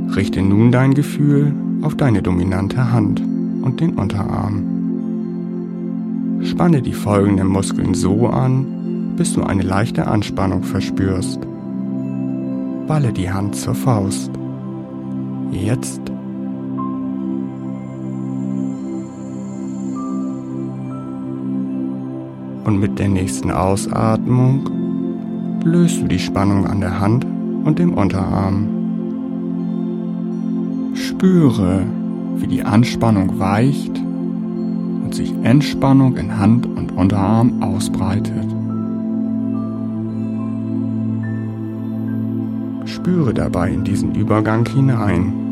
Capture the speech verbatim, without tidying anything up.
Richte nun dein Gefühl auf deine dominante Hand und den Unterarm. Spanne die folgenden Muskeln so an, bis du eine leichte Anspannung verspürst. Balle die Hand zur Faust. Jetzt. Und mit der nächsten Ausatmung löst du die Spannung an der Hand und dem Unterarm. Spüre, wie die Anspannung weicht und sich Entspannung in Hand und Unterarm ausbreitet. Spüre dabei in diesen Übergang hinein.